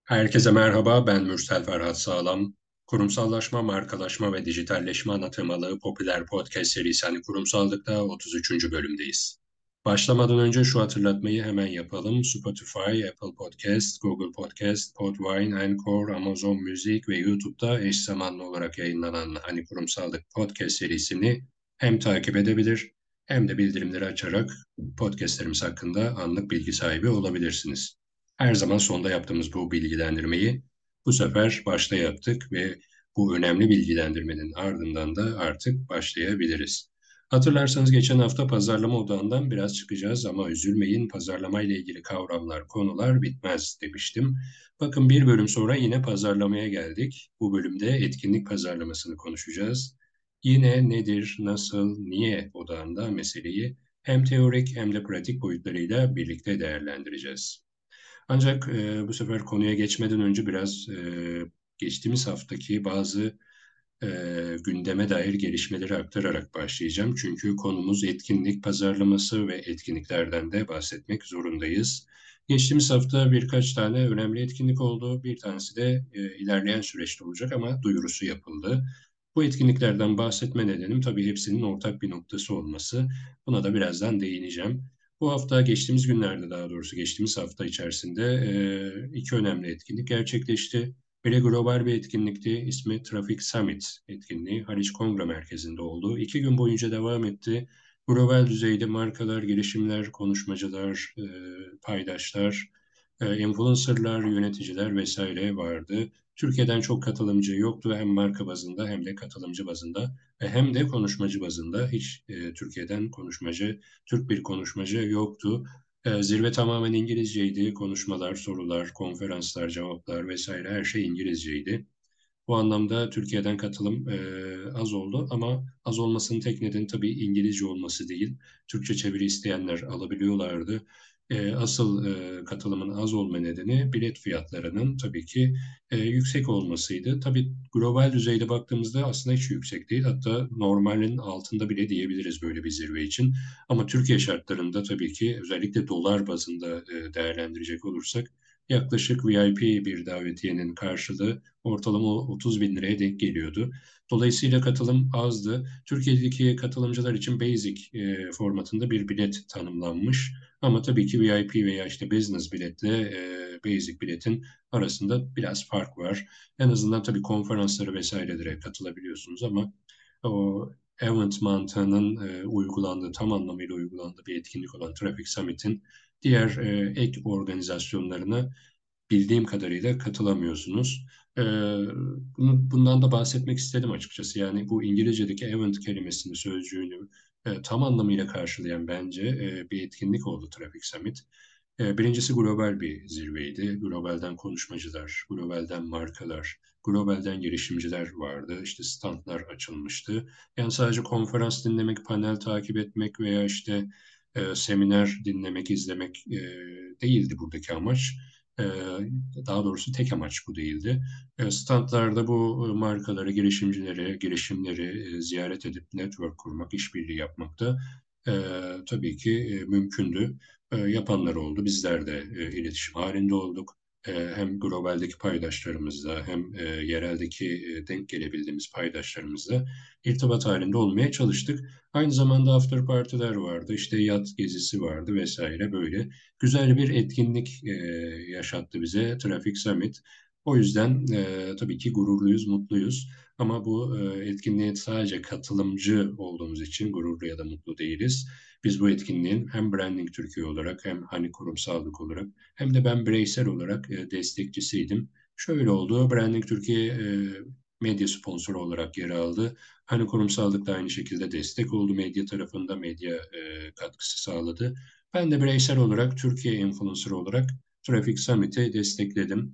Herkese merhaba, ben Mürsel Ferhat Sağlam. Kurumsallaşma, markalaşma ve dijitalleşme ana temalı popüler podcast serisi Kurumsallık'ta 33. bölümdeyiz. Başlamadan önce şu hatırlatmayı hemen yapalım. Spotify, Apple Podcast, Google Podcast, Podvine, Anchor, Amazon Müzik ve YouTube'da eş zamanlı olarak yayınlanan Kurumsallık podcast serisini hem takip edebilir hem de bildirimleri açarak podcastlerimiz hakkında anlık bilgi sahibi olabilirsiniz. Her zaman sonda yaptığımız bu bilgilendirmeyi bu sefer başta yaptık ve bu önemli bilgilendirmenin ardından da artık başlayabiliriz. Hatırlarsanız geçen hafta pazarlama odağından biraz çıkacağız ama üzülmeyin, pazarlama ile ilgili kavramlar, konular bitmez demiştim. Bakın bir bölüm sonra yine pazarlamaya geldik. Bu bölümde etkinlik pazarlamasını konuşacağız. Yine nedir, nasıl, niye odağında meseleyi hem teorik hem de pratik boyutlarıyla birlikte değerlendireceğiz. Ancak bu sefer konuya geçmeden önce biraz geçtiğimiz haftaki bazı e, gündeme dair gelişmeleri aktararak başlayacağım. Çünkü konumuz etkinlik pazarlaması ve etkinliklerden de bahsetmek zorundayız. Geçtiğimiz hafta birkaç tane önemli etkinlik oldu. Bir tanesi de ilerleyen süreçte olacak ama duyurusu yapıldı. Bu etkinliklerden bahsetme nedenim tabii hepsinin ortak bir noktası olması. Buna da birazdan değineceğim. Bu hafta geçtiğimiz günlerde daha doğrusu geçtiğimiz hafta içerisinde iki önemli etkinlik gerçekleşti. Biri global bir etkinlikti. İsmi Traffic Summit etkinliği. Haliç Kongre Merkezi'nde oldu. 2 gün boyunca devam etti. Global düzeyde markalar, girişimler, konuşmacılar, paydaşlar, influencerlar, yöneticiler vesaire vardı. Türkiye'den çok katılımcı yoktu hem marka bazında hem de katılımcı bazında ve hem de konuşmacı bazında hiç Türkiye'den Türk bir konuşmacı yoktu. Zirve tamamen İngilizceydi. Konuşmalar, sorular, konferanslar, cevaplar vesaire her şey İngilizceydi. Bu anlamda Türkiye'den katılım az oldu ama az olmasının tek nedeni tabii İngilizce olması değil. Türkçe çeviri isteyenler alabiliyorlardı. Asıl katılımın az olma nedeni bilet fiyatlarının tabii ki yüksek olmasıydı. Tabii global düzeyde baktığımızda aslında hiç yüksek değil. Hatta normalin altında bile diyebiliriz böyle bir zirve için. Ama Türkiye şartlarında tabii ki özellikle dolar bazında değerlendirecek olursak yaklaşık VIP bir davetiyenin karşılığı ortalama 30 bin liraya denk geliyordu. Dolayısıyla katılım azdı. Türkiye'deki katılımcılar için basic formatında bir bilet tanımlanmış. Ama tabii ki VIP veya işte business biletle basic biletin arasında biraz fark var. En azından tabii konferanslara vesairelere katılabiliyorsunuz ama o event mantığının uygulandığı, tam anlamıyla uygulandığı bir etkinlik olan Traffic Summit'in diğer ek organizasyonlarına bildiğim kadarıyla katılamıyorsunuz. Ee, bundan da bahsetmek istedim açıkçası. Yani bu İngilizce'deki event kelimesini, sözcüğünü tam anlamıyla karşılayan bence bir etkinlik oldu Traffic Summit. Birincisi global bir zirveydi. Globalden konuşmacılar, globalden markalar, globalden girişimciler vardı. İşte standlar açılmıştı. Yani sadece konferans dinlemek, panel takip etmek veya işte seminer dinlemek, izlemek değildi buradaki amaç. Ee, Daha doğrusu tek amaç bu değildi. Standlarda bu markaları, girişimleri ziyaret edip network kurmak, işbirliği yapmak da e, tabii ki mümkündü. Yapanlar oldu. Bizler de iletişim halinde olduk. Hem globaldeki paydaşlarımızla hem yereldeki denk gelebildiğimiz paydaşlarımızla irtibat halinde olmaya çalıştık. Aynı zamanda after partiler vardı, işte yat gezisi vardı vesaire böyle güzel bir etkinlik yaşattı bize Traffic Summit. O yüzden tabii ki gururluyuz, mutluyuz. Ama bu etkinliğe sadece katılımcı olduğumuz için gururlu ya da mutlu değiliz. Biz bu etkinliğin hem Branding Türkiye olarak hem kurumsallık olarak hem de ben bireysel olarak destekçisiydim. Şöyle oldu, Branding Türkiye medya sponsoru olarak yer aldı. Kurumsallık da aynı şekilde destek oldu medya tarafında, medya katkısı sağladı. Ben de bireysel olarak Türkiye influencer olarak Traffic Summit'i destekledim.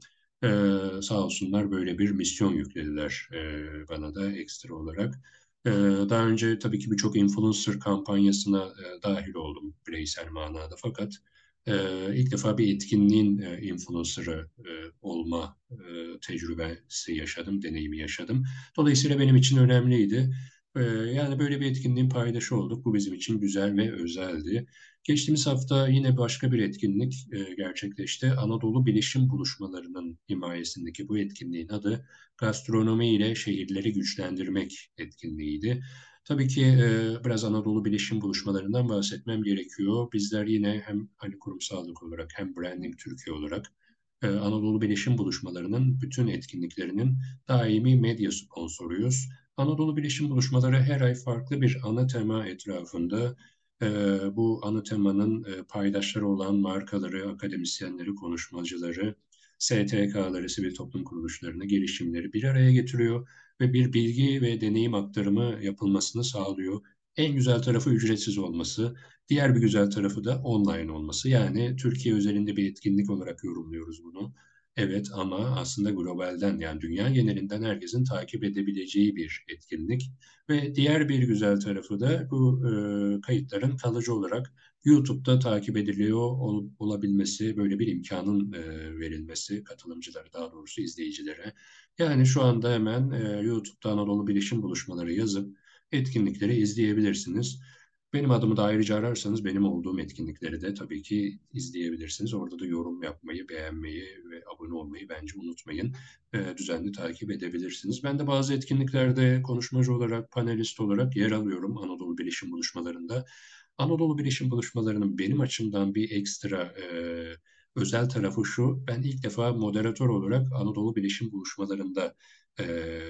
Sağ olsunlar böyle bir misyon yüklediler bana da ekstra olarak. Daha önce tabii ki birçok influencer kampanyasına dahil oldum bireysel manada fakat ilk defa bir etkinliğin influencer'ı olma tecrübesi yaşadım, deneyimi yaşadım. Dolayısıyla benim için önemliydi. Yani böyle bir etkinliğin paydaşı olduk. Bu bizim için güzel ve özeldi. Geçtiğimiz hafta yine başka bir etkinlik gerçekleşti. Anadolu Bilişim Buluşmaları'nın himayesindeki bu etkinliğin adı Gastronomi ile Şehirleri Güçlendirmek etkinliğiydi. Tabii ki biraz Anadolu Bilişim Buluşmalarından bahsetmem gerekiyor. Bizler yine hem hani kurumsallık olarak hem Branding Türkiye olarak Anadolu Bilişim Buluşmaları'nın bütün etkinliklerinin daimi medya sponsoruyuz. Anadolu Bilişim Buluşmaları her ay farklı bir ana tema etrafında e, bu ana temanın paydaşları olan markaları, akademisyenleri, konuşmacıları, STK'ları, sivil toplum kuruluşlarını, girişimleri bir araya getiriyor ve bir bilgi ve deneyim aktarımı yapılmasını sağlıyor. En güzel tarafı ücretsiz olması, diğer bir güzel tarafı da online olması. Yani Türkiye özelinde bir etkinlik olarak yorumluyoruz bunu. Evet ama aslında globalden yani dünya genelinden herkesin takip edebileceği bir etkinlik. Ve diğer bir güzel tarafı da bu kayıtların kalıcı olarak YouTube'da takip ediliyor olabilmesi, böyle bir imkanın verilmesi katılımcılara daha doğrusu izleyicilere. Yani şu anda hemen YouTube'da Anadolu Bilişim Buluşmaları yazıp etkinlikleri izleyebilirsiniz. Benim adımı da ayrıca ararsanız benim olduğum etkinlikleri de tabii ki izleyebilirsiniz. Orada da yorum yapmayı, beğenmeyi ve abone olmayı bence unutmayın. Düzenli takip edebilirsiniz. Ben de bazı etkinliklerde konuşmacı olarak, panelist olarak yer alıyorum Anadolu Bilişim Buluşmalarında. Anadolu Bilişim Buluşmalarının benim açımdan bir ekstra özel tarafı şu. Ben ilk defa moderatör olarak Anadolu Bilişim Buluşmalarında e,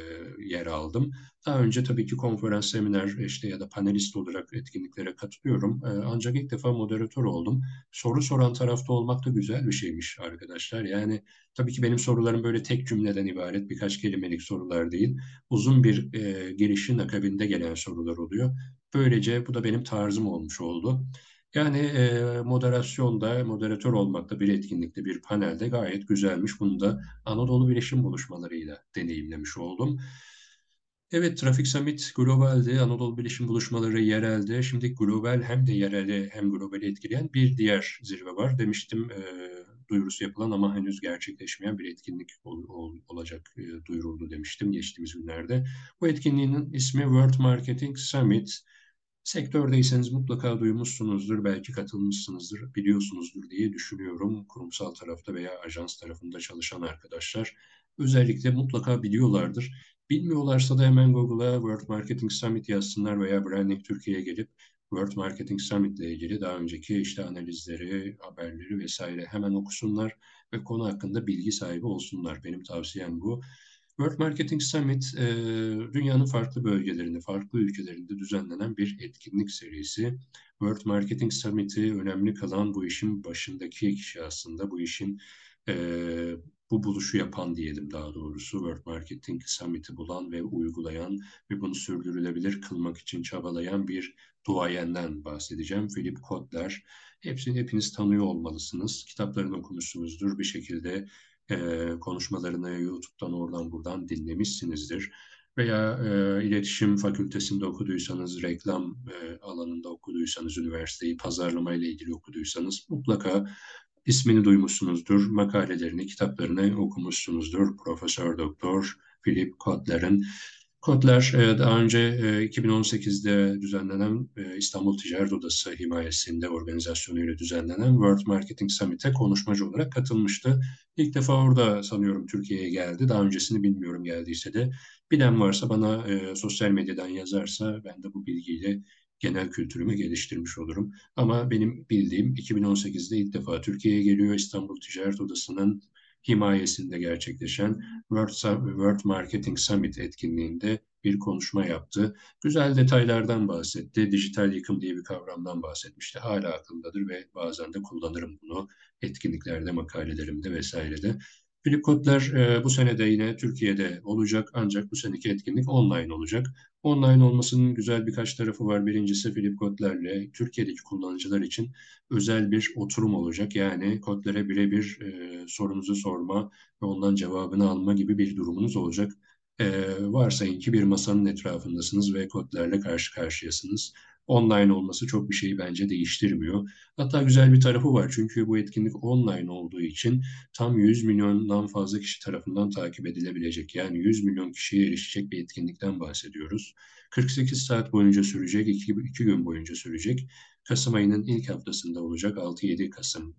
yer aldım. Daha önce tabii ki konferans, seminer işte ya da panelist olarak etkinliklere katılıyorum. Ancak ilk defa moderatör oldum. Soru soran tarafta olmak da güzel bir şeymiş arkadaşlar. Yani tabii ki benim sorularım böyle tek cümleden ibaret, birkaç kelimelik sorular değil. Uzun bir girişin akabinde gelen sorular oluyor. Böylece bu da benim tarzım olmuş oldu. Yani moderasyonda, moderatör olmakta bir etkinlikte, bir panelde gayet güzelmiş. Bunu da Anadolu Bilişim Buluşmalarıyla deneyimlemiş oldum. Evet, Trafik Summit globalde, Anadolu Bilişim Buluşmaları yerelde. Şimdi global hem de yereli hem globali etkileyen bir diğer zirve var. Demiştim duyurusu yapılan ama henüz gerçekleşmeyen bir etkinlik olacak duyuruldu demiştim geçtiğimiz günlerde. Bu etkinliğin ismi World Marketing Summit. Sektördeyseniz mutlaka duymuşsunuzdur, belki katılmışsınızdır, biliyorsunuzdur diye düşünüyorum. Kurumsal tarafta veya ajans tarafında çalışan arkadaşlar özellikle mutlaka biliyorlardır. Bilmiyorlarsa da hemen Google'a World Marketing Summit yazsınlar veya Branding Türkiye'ye gelip World Marketing Summit ile ilgili daha önceki işte analizleri, haberleri vesaire hemen okusunlar ve konu hakkında bilgi sahibi olsunlar. Benim tavsiyem bu. World Marketing Summit, dünyanın farklı bölgelerinde, farklı ülkelerinde düzenlenen bir etkinlik serisi. World Marketing Summit'i önemli kılan bu işin başındaki kişi aslında, bu işin e, bu buluşu yapan diyelim daha doğrusu. World Marketing Summit'i bulan ve uygulayan ve bunu sürdürülebilir kılmak için çabalayan bir duayenden bahsedeceğim. Philip Kotler. Hepsini hepiniz tanıyor olmalısınız. Kitaplarını okumuşsunuzdur. Bir şekilde konuşmalarını YouTube'dan oradan buradan dinlemişsinizdir. Veya iletişim fakültesinde okuduysanız, reklam alanında okuduysanız, üniversiteyi pazarlama ile ilgili okuduysanız mutlaka ismini duymuşsunuzdur. Makalelerini, kitaplarını okumuşsunuzdur. Profesör Doktor Philip Kotler'in. Kotler daha önce 2018'de düzenlenen İstanbul Ticaret Odası himayesinde organizasyonuyla düzenlenen World Marketing Summit'e konuşmacı olarak katılmıştı. İlk defa orada sanıyorum Türkiye'ye geldi. Daha öncesini bilmiyorum geldiyse de. Bilen varsa bana sosyal medyadan yazarsa ben de bu bilgiyle genel kültürümü geliştirmiş olurum. Ama benim bildiğim 2018'de ilk defa Türkiye'ye geliyor. İstanbul Ticaret Odası'nın himayesinde gerçekleşen World Marketing Summit etkinliğinde bir konuşma yaptı. Güzel detaylardan bahsetti. Dijital yıkım diye bir kavramdan bahsetmişti. Hala aklımdadır ve bazen de kullanırım bunu etkinliklerde, makalelerimde vesairede. Philip Kotler bu sene de yine Türkiye'de olacak ancak bu seneki etkinlik online olacak. Online olmasının güzel birkaç tarafı var. Birincisi Philip Kotler'le Türkiye'deki kullanıcılar için özel bir oturum olacak. Yani Kotler'e birebir sorunuzu sorma ve ondan cevabını alma gibi bir durumunuz olacak. Varsayın ki bir masanın etrafındasınız ve Kotler'le karşı karşıyasınız. online olması çok bir şeyi bence değiştirmiyor. Hatta güzel bir tarafı var çünkü bu etkinlik online olduğu için tam 100 milyondan fazla kişi tarafından takip edilebilecek. Yani 100 milyon kişiye erişecek bir etkinlikten bahsediyoruz. 48 saat boyunca sürecek, 2 gün boyunca sürecek. Kasım ayının ilk haftasında olacak. 6-7 Kasım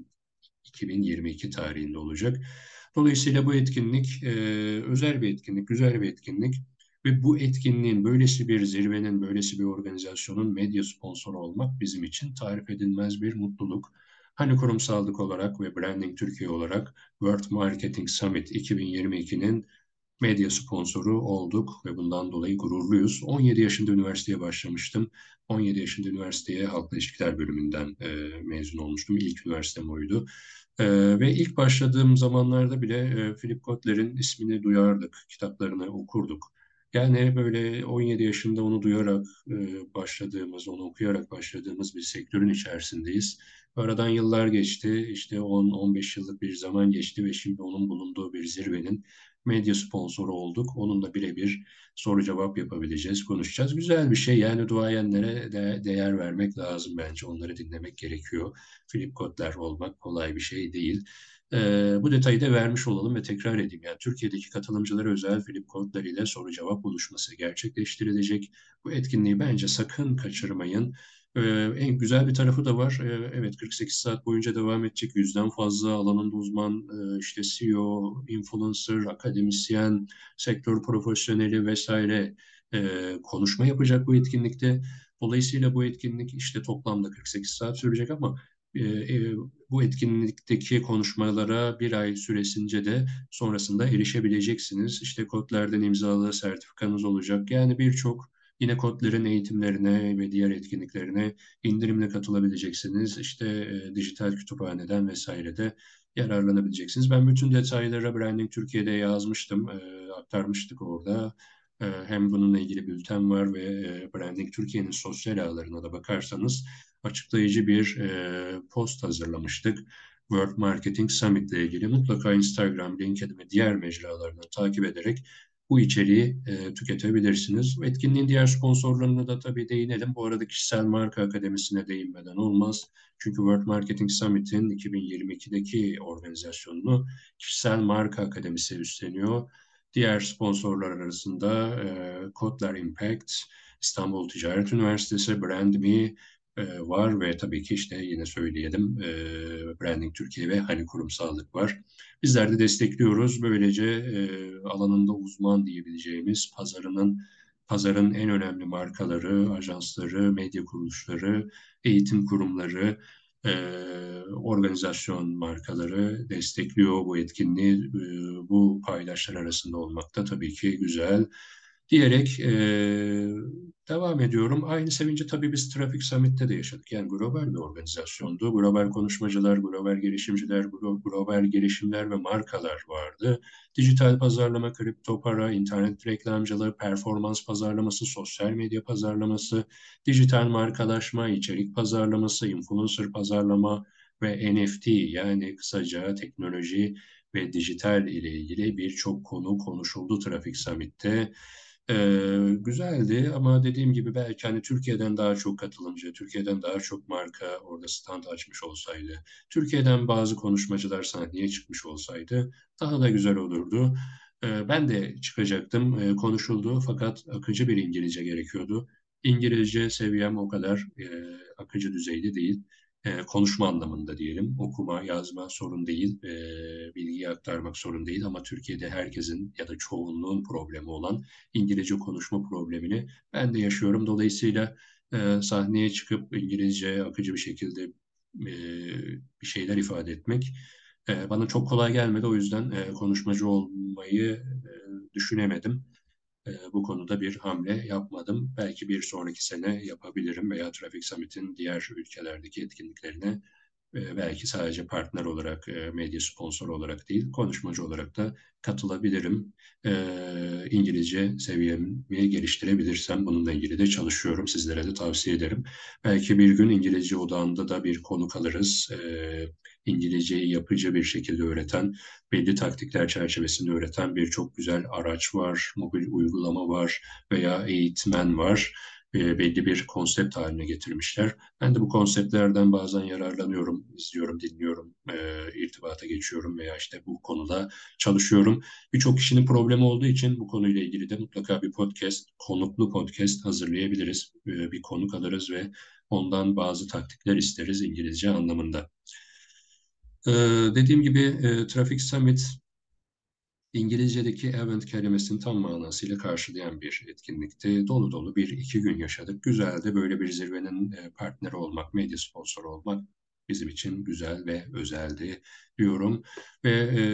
2022 tarihinde olacak. Dolayısıyla bu etkinlik özel bir etkinlik, güzel bir etkinlik ve bu etkinliğin böylesi bir zirvenin, böylesi bir organizasyonun medya sponsoru olmak bizim için tarif edilmez bir mutluluk. Hani kurumsallık olarak ve Branding Türkiye olarak World Marketing Summit 2022'nin medya sponsoru olduk ve bundan dolayı gururluyuz. 17 yaşında üniversiteye başlamıştım. 17 yaşında üniversiteye Halkla İlişkiler bölümünden mezun olmuştum. İlk üniversitem oydu. Ve ilk başladığım zamanlarda bile Philip Kotler'in ismini duyardık, kitaplarını okurduk. Yani böyle 17 yaşında onu duyarak başladığımız, onu okuyarak başladığımız bir sektörün içerisindeyiz. Aradan yıllar geçti, işte 10-15 yıllık bir zaman geçti ve şimdi onun bulunduğu bir zirvenin medya sponsoru olduk. Onunla birebir soru cevap yapabileceğiz, konuşacağız. Güzel bir şey. Yani duayenlere değer vermek lazım bence. Onları dinlemek gerekiyor. Philip Kotler olmak kolay bir şey değil. Bu detayı da vermiş olalım ve tekrar edeyim. Yani Türkiye'deki katılımcılara özel Philip Kotler ile soru cevap buluşması gerçekleştirilecek. Bu etkinliği bence sakın kaçırmayın. En güzel bir tarafı da var. Evet, 48 saat boyunca devam edecek. Yüzden fazla alanında uzman, işte CEO, influencer, akademisyen, sektör profesyoneli vesaire konuşma yapacak bu etkinlikte. Dolayısıyla bu etkinlik işte toplamda 48 saat sürecek ama bu etkinlikteki konuşmalara bir ay süresince de sonrasında erişebileceksiniz. İşte kodlerden imzalı sertifikanız olacak. Yani birçok yine kodlerin eğitimlerine ve diğer etkinliklerine indirimle katılabileceksiniz. İşte dijital kütüphaneden vesaire de yararlanabileceksiniz. Ben bütün detayları Branding Türkiye'de yazmıştım, aktarmıştık orada. Hem bununla ilgili bülten var ve Branding Türkiye'nin sosyal ağlarına da bakarsanız açıklayıcı bir post hazırlamıştık. World Marketing Summit ile ilgili mutlaka Instagram, LinkedIn ve diğer mecralarını takip ederek bu içeriği tüketebilirsiniz. Etkinliğin diğer sponsorlarına da tabii değinelim. Bu arada Kişisel Marka Akademisi'ne değinmeden olmaz. Çünkü World Marketing Summit'in 2022'deki organizasyonunu Kişisel Marka Akademisi üstleniyor. Diğer sponsorlar arasında Kotler Impact, İstanbul Ticaret Üniversitesi, Brand.me var ve tabii ki işte yine söyleyelim Branding Türkiye ve Hani Kurumsallık var. Bizler de destekliyoruz. Böylece alanında uzman diyebileceğimiz pazarın en önemli markaları, ajansları, medya kuruluşları, eğitim kurumları, e, organizasyon markaları destekliyor bu etkinliği. Bu paydaşlar arasında olmak da tabii ki güzel diyerek devam ediyorum. Aynı sevinci tabii biz Traffic Summit'te de yaşadık. Yani global bir organizasyondu. Global konuşmacılar, global girişimciler, global girişimler ve markalar vardı. Dijital pazarlama, kripto para, internet reklamcılığı, performans pazarlaması, sosyal medya pazarlaması, dijital markalaşma, içerik pazarlaması, influencer pazarlama ve NFT yani kısaca teknoloji ve dijital ile ilgili birçok konu konuşuldu Traffic Summit'te. Güzeldi ama dediğim gibi belki hani Türkiye'den daha çok katılımcı, Türkiye'den daha çok marka orada stand açmış olsaydı, Türkiye'den bazı konuşmacılar sahneye çıkmış olsaydı daha da güzel olurdu. Ben de çıkacaktım, konuşuldu fakat akıcı bir İngilizce gerekiyordu. İngilizce seviyem o kadar akıcı düzeyde değil. Konuşma anlamında diyelim. Okuma, yazma sorun değil, bilgiyi aktarmak sorun değil ama Türkiye'de herkesin ya da çoğunluğun problemi olan İngilizce konuşma problemini ben de yaşıyorum. Dolayısıyla sahneye çıkıp İngilizce akıcı bir şekilde e, bir şeyler ifade etmek bana çok kolay gelmedi. O yüzden konuşmacı olmayı düşünemedim. Bu konuda bir hamle yapmadım. Belki bir sonraki sene yapabilirim veya Traffic Summit'in diğer ülkelerdeki etkinliklerine belki sadece partner olarak, medya sponsoru olarak değil, konuşmacı olarak da katılabilirim. İngilizce seviyemi geliştirebilirsem bununla ilgili de çalışıyorum. Sizlere de tavsiye ederim. Belki bir gün İngilizce odağında da bir konuk alırız. İngilizceyi yapıcı bir şekilde öğreten, belli taktikler çerçevesinde öğreten birçok güzel araç var, mobil uygulama var veya eğitmen var. belli bir konsept haline getirmişler. Ben de bu konseptlerden bazen yararlanıyorum, izliyorum, dinliyorum, irtibata geçiyorum veya işte bu konuda çalışıyorum. Birçok kişinin problemi olduğu için bu konuyla ilgili de mutlaka bir podcast, konuklu podcast hazırlayabiliriz. Bir konuk alırız ve ondan bazı taktikler isteriz İngilizce anlamında. Ee, Dediğim gibi Traffic Summit İngilizce'deki event kelimesini tam manasıyla karşılayan bir etkinlikti. Dolu dolu bir iki gün yaşadık. Güzeldi. Böyle bir zirvenin partneri olmak, medya sponsoru olmak bizim için güzel ve özeldi diyorum. Ve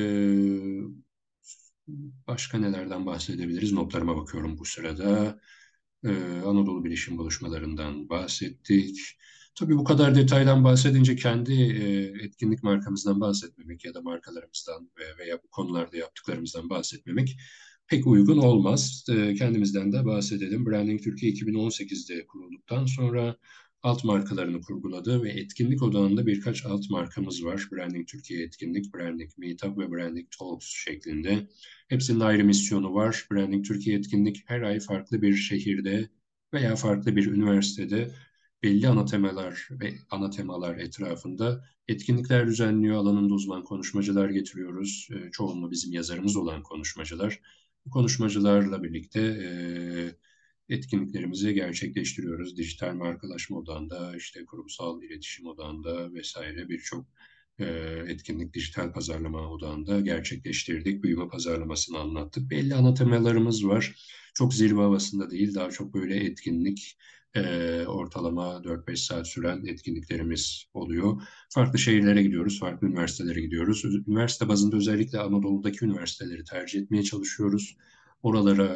başka nelerden bahsedebiliriz? Notlarıma bakıyorum bu sırada. Ee, Anadolu Bilişim buluşmalarından bahsettik. Tabii bu kadar detaydan bahsedince kendi etkinlik markamızdan bahsetmemek ya da markalarımızdan veya bu konularda yaptıklarımızdan bahsetmemek pek uygun olmaz. Kendimizden de bahsedelim. Branding Türkiye 2018'de kurulduktan sonra alt markalarını kurguladı ve etkinlik odağında birkaç alt markamız var. Branding Türkiye Etkinlik, Branding Meetup ve Branding Talks şeklinde. Hepsinin ayrı misyonu var. Branding Türkiye Etkinlik her ay farklı bir şehirde veya farklı bir üniversitede belli ana temalar ve ana temalar etrafında etkinlikler düzenliyor. Alanında uzman konuşmacılar getiriyoruz. Çoğunluğu bizim yazarımız olan konuşmacılar. Bu konuşmacılarla birlikte etkinliklerimizi gerçekleştiriyoruz. Dijital markalaşma odağında, işte kurumsal iletişim odağında vesaire birçok e, etkinlik dijital pazarlama odağında gerçekleştirdik. Büyüme pazarlamasını anlattık. Belli ana temalarımız var. Çok zirve havasında değil, daha çok böyle etkinlik, ortalama 4-5 saat süren etkinliklerimiz oluyor. Farklı şehirlere gidiyoruz, farklı üniversitelere gidiyoruz. Üniversite bazında özellikle Anadolu'daki üniversiteleri tercih etmeye çalışıyoruz. Oralara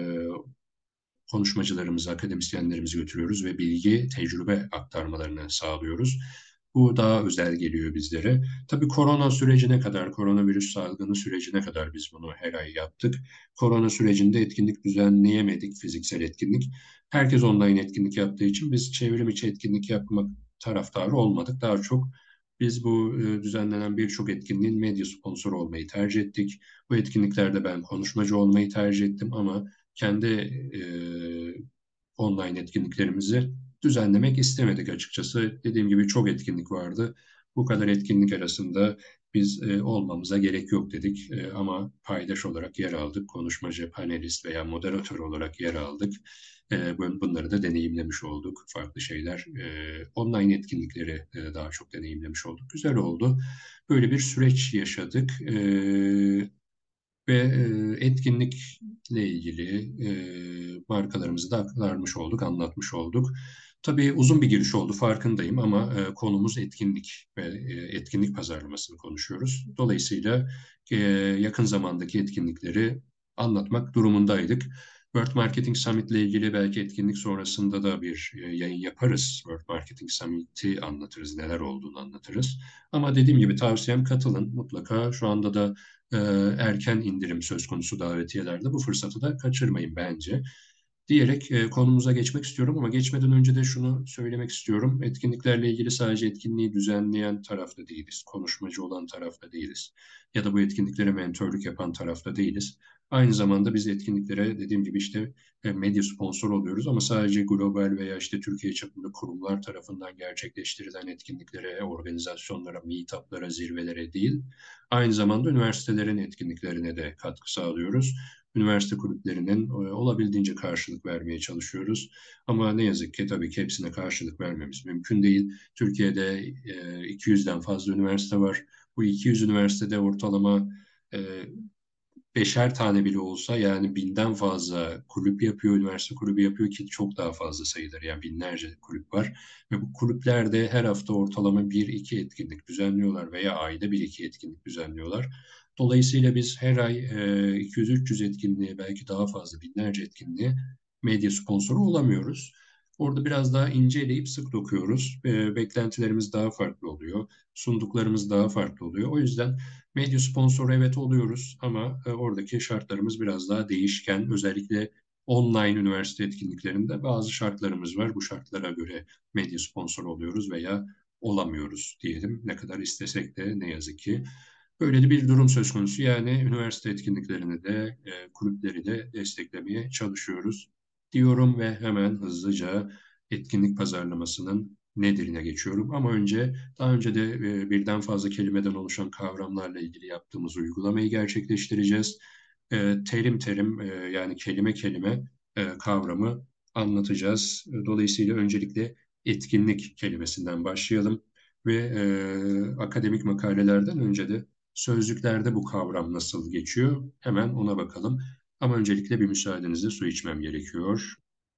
konuşmacılarımızı, akademisyenlerimizi götürüyoruz ve bilgi, tecrübe aktarmalarını sağlıyoruz. Bu daha özel geliyor bizlere. Tabii korona sürecine kadar, koronavirüs salgını sürecine kadar biz bunu her ay yaptık. Korona sürecinde etkinlik düzenleyemedik, fiziksel etkinlik. Herkes online etkinlik yaptığı için biz çevrim içi etkinlik yapmak taraftarı olmadık. Daha çok biz bu düzenlenen birçok etkinliğin medya sponsoru olmayı tercih ettik. Bu etkinliklerde ben konuşmacı olmayı tercih ettim ama kendi e, online etkinliklerimizi düzenlemek istemedik açıkçası. Dediğim gibi çok etkinlik vardı. Bu kadar etkinlik arasında biz olmamıza gerek yok dedik. Ama paydaş olarak yer aldık. Konuşmacı, panelist veya moderatör olarak yer aldık. Bunları da deneyimlemiş olduk. Farklı şeyler, online etkinlikleri daha çok deneyimlemiş olduk. Güzel oldu. Böyle bir süreç yaşadık. Ve etkinlikle ilgili markalarımızı da aktarmış olduk, anlatmış olduk. Tabii uzun bir giriş oldu farkındayım ama konumuz etkinlik ve etkinlik pazarlamasını konuşuyoruz. Dolayısıyla yakın zamandaki etkinlikleri anlatmak durumundaydık. World Marketing Summit ile ilgili belki etkinlik sonrasında da bir yayın yaparız. World Marketing Summit'i anlatırız, neler olduğunu anlatırız. Ama dediğim gibi tavsiyem katılın. Mutlaka şu anda da e, erken indirim söz konusu davetiyelerde bu fırsatı da kaçırmayın bence. Diyerek konumuza geçmek istiyorum ama geçmeden önce de şunu söylemek istiyorum. Etkinliklerle ilgili sadece etkinliği düzenleyen tarafta değiliz, konuşmacı olan tarafta değiliz ya da bu etkinliklere mentörlük yapan tarafta değiliz. Aynı zamanda biz etkinliklere dediğim gibi işte medya sponsor oluyoruz ama sadece global veya işte Türkiye çapında kurumlar tarafından gerçekleştirilen etkinliklere, organizasyonlara, meetuplara, zirvelere değil, aynı zamanda üniversitelerin etkinliklerine de katkı sağlıyoruz. Üniversite kulüplerinin olabildiğince karşılık vermeye çalışıyoruz. Ama ne yazık ki tabii ki hepsine karşılık vermemiz mümkün değil. Türkiye'de 200'den fazla üniversite var. Bu 200 üniversitede ortalama e, beşer tane bile olsa yani binden fazla kulüp yapıyor, üniversite kulübü yapıyor ki çok daha fazla sayıdır. Yani binlerce kulüp var ve bu kulüplerde her hafta ortalama bir iki etkinlik düzenliyorlar veya ayda bir iki etkinlik düzenliyorlar. Dolayısıyla biz her ay 200-300 etkinliğe belki daha fazla binlerce etkinliğe medya sponsoru olamıyoruz. Orada biraz daha inceleyip sık dokuyoruz. Beklentilerimiz daha farklı oluyor. Sunduklarımız daha farklı oluyor. O yüzden medya sponsoru evet oluyoruz ama oradaki şartlarımız biraz daha değişken. Özellikle online üniversite etkinliklerinde bazı şartlarımız var. Bu şartlara göre medya sponsoru oluyoruz veya olamıyoruz diyelim. Ne kadar istesek de ne yazık ki. Böyle de bir durum söz konusu. Yani üniversite etkinliklerini de kulüpleri de desteklemeye çalışıyoruz. diyorum ve hemen hızlıca etkinlik pazarlamasının nedirine geçiyorum. Ama daha önce de birden fazla kelimeden oluşan kavramlarla ilgili yaptığımız uygulamayı gerçekleştireceğiz. Terim terim yani kelime kelime kavramı anlatacağız. Dolayısıyla öncelikle etkinlik kelimesinden başlayalım ve akademik makalelerden önce de sözlüklerde bu kavram nasıl geçiyor? Hemen ona bakalım. Ama öncelikle bir müsaadenizle su içmem gerekiyor.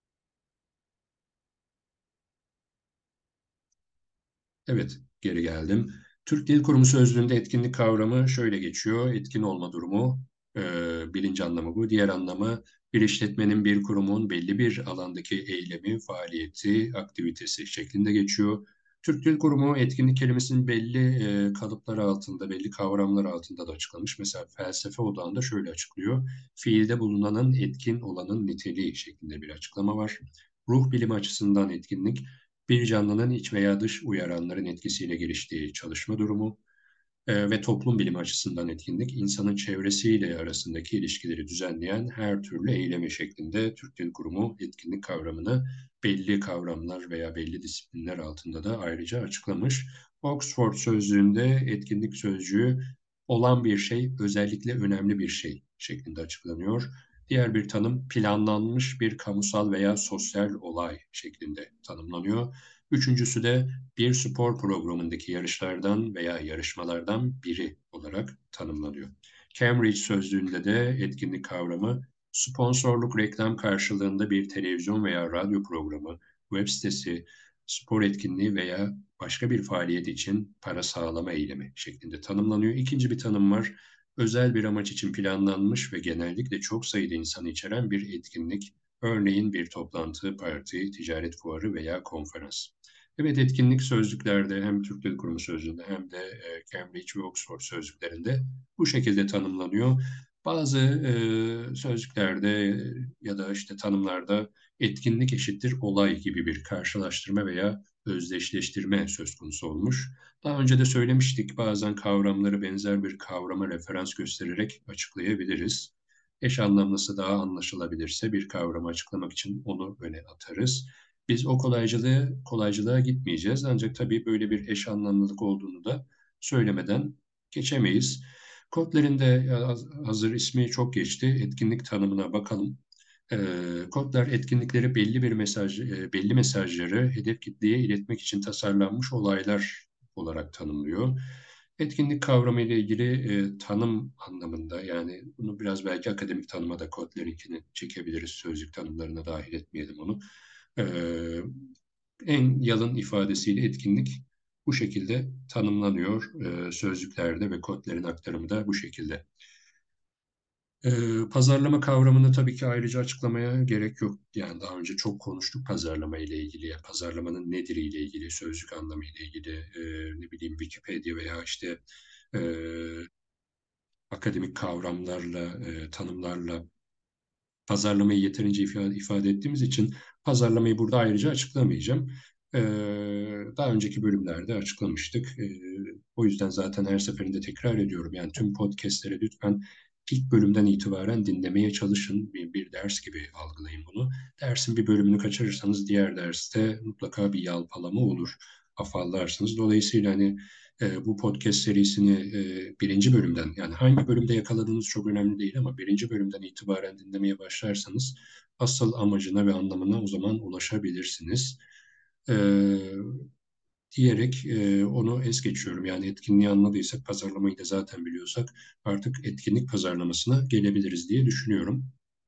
Evet, geri geldim. Türk Dil Kurumu sözlüğünde etkinlik kavramı şöyle geçiyor. Etkin olma durumu, birinci anlamı bu. Diğer anlamı bir işletmenin, bir kurumun belli bir alandaki eylemi, faaliyeti, aktivitesi şeklinde geçiyor. Türk Dil Kurumu etkinlik kelimesinin belli kalıplar altında, belli kavramlar altında da açıklamış. Mesela felsefe odağında şöyle açıklıyor. Fiilde bulunanın etkin olanın niteliği şeklinde bir açıklama var. Ruh bilimi açısından etkinlik, bir canlının iç veya dış uyaranların etkisiyle geliştiği çalışma durumu ve toplum bilimi açısından etkinlik, insanın çevresiyle arasındaki ilişkileri düzenleyen her türlü eylemi şeklinde Türk Dil Kurumu etkinlik kavramını belli kavramlar veya belli disiplinler altında da ayrıca açıklamış. Oxford Sözlüğü'nde etkinlik sözcüğü olan bir şey, özellikle önemli bir şey şeklinde açıklanıyor. Diğer bir tanım planlanmış bir kamusal veya sosyal olay şeklinde tanımlanıyor. Üçüncüsü de bir spor programındaki yarışlardan veya yarışmalardan biri olarak tanımlanıyor. Cambridge Sözlüğü'nde de etkinlik kavramı sponsorluk reklam karşılığında bir televizyon veya radyo programı, web sitesi, spor etkinliği veya başka bir faaliyet için para sağlama eylemi şeklinde tanımlanıyor. İkinci bir tanım var. Özel bir amaç için planlanmış ve genellikle çok sayıda insanı içeren bir etkinlik, örneğin bir toplantı, parti, ticaret fuarı veya konferans. Evet, etkinlik sözlüklerde hem Türk Dil Kurumu sözlüğünde hem de Cambridge ve Oxford sözlüklerinde bu şekilde tanımlanıyor. Bazı sözlüklerde ya da işte tanımlarda etkinlik eşittir olay gibi bir karşılaştırma veya özdeşleştirme söz konusu olmuş. Daha önce de söylemiştik, bazen kavramları benzer bir kavrama referans göstererek açıklayabiliriz. Eş anlamlısı daha anlaşılabilirse bir kavramı açıklamak için onu öne atarız. Biz o kolaycılığa gitmeyeceğiz. Ancak tabii böyle bir eş anlamlılık olduğunu da söylemeden geçemeyiz. Kodlerin de hazır ismi çok geçti. Etkinlik tanımına bakalım. Kodlar etkinlikleri belli mesajları hedef kitleye iletmek için tasarlanmış olaylar olarak tanımlıyor. Etkinlik kavramı ile ilgili tanım anlamında, yani bunu biraz belki akademik tanıma da kodlerinkini çekebiliriz. Sözlük tanımlarına dahil etmeyelim onu. Ee, En yalın ifadesiyle etkinlik bu şekilde tanımlanıyor. Sözlüklerde ve kodlerin aktarımı da bu şekilde. Pazarlama kavramını tabii ki ayrıca açıklamaya gerek yok. Yani daha önce çok konuştuk pazarlama ile ilgili. Yani pazarlamanın nedir ile ilgili, sözlük anlamı ile ilgili, ne bileyim Wikipedia veya işte e, akademik kavramlarla, tanımlarla pazarlamayı yeterince ifade ettiğimiz için pazarlamayı burada ayrıca açıklamayacağım. Daha önceki bölümlerde açıklamıştık. O yüzden zaten her seferinde tekrar ediyorum. Yani tüm podcastlere lütfen ilk bölümden itibaren dinlemeye çalışın. Bir ders gibi algılayın bunu. Dersin bir bölümünü kaçırırsanız diğer derste mutlaka bir yalpalama olur. Afallarsınız. Dolayısıyla hani bu podcast serisini birinci bölümden, yani hangi bölümde yakaladığınız çok önemli değil ama birinci bölümden itibaren dinlemeye başlarsanız asıl amacına ve anlamına o zaman ulaşabilirsiniz. E, Diyerek onu es geçiyorum. Yani etkinliği anladıysak, pazarlamayı da zaten biliyorsak artık etkinlik pazarlamasına gelebiliriz diye düşünüyorum.